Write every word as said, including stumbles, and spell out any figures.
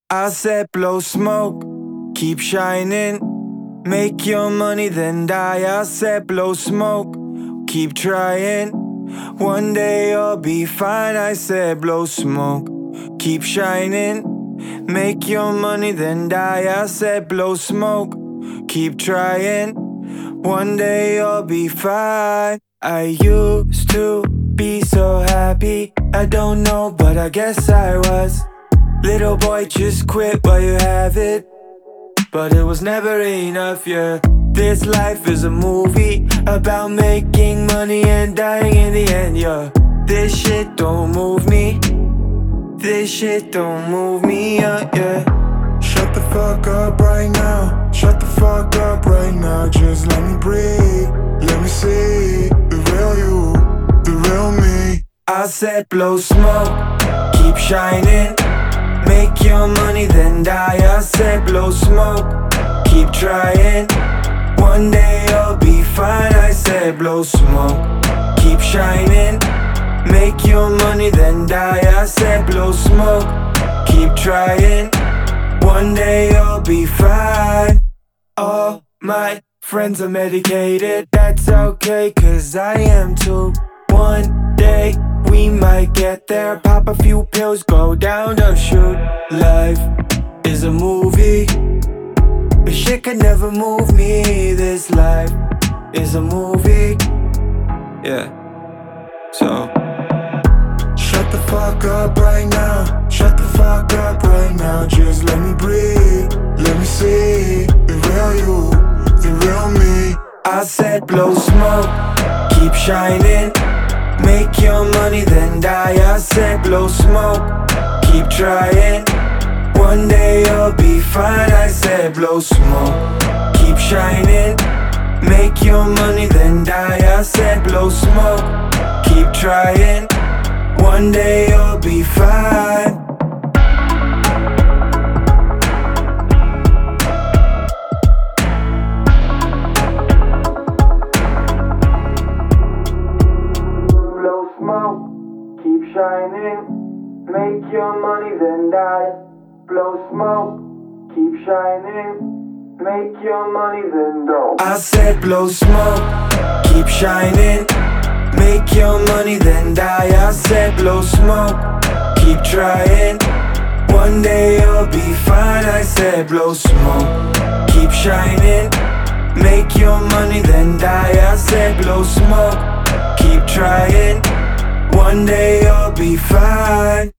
I said blow smoke, keep shining, make your money then die. I said blow smoke, keep trying, one day you'll be fine. I said blow smoke, keep shining, make your money then die. I said blow smoke, keep trying, one day you'll be fine. I used to be so happy, I don't know, but I guess I was. Little boy, just quit while you have it, but it was never enough, yeah. This life is a movie about making money and dying in the end, yeah. This shit don't move me, this shit don't move me, yeah, yeah. Shut the fuck up right now, shut the fuck up right now. Just let me breathe, let me see the real you, the real me. I said blow smoke, keep shining, make your money then die. I said blow smoke, keep trying, one day you'll be fine. I said blow smoke, keep shining, make your money then die. I said blow smoke, keep trying, one day you'll be fine. All my friends are medicated, that's okay, cause I am too. One day we might get there, pop a few pills, go down the chute. Life is a movie, but shit could never move me. This life is a movie, yeah. So shut the fuck up right now, shut the fuck up right now. Just let me breathe, let me see the real you, the real me. I said blow smoke, keep shining, make your money then die. I said blow smoke, keep trying, one day you'll be fine. I said blow smoke, keep shining, make your money then die. I said blow smoke, keep trying, one day you'll be fine. Blow smoke, keep shining, make your money then die. Blow smoke, keep shining, make your money then die. I said blow smoke, keep shining, make your money then die. I said blow smoke, keep trying, one day you'll be fine. I said blow smoke, keep shining, make your money then die. I said blow smoke, keep trying, one day you'll be fine.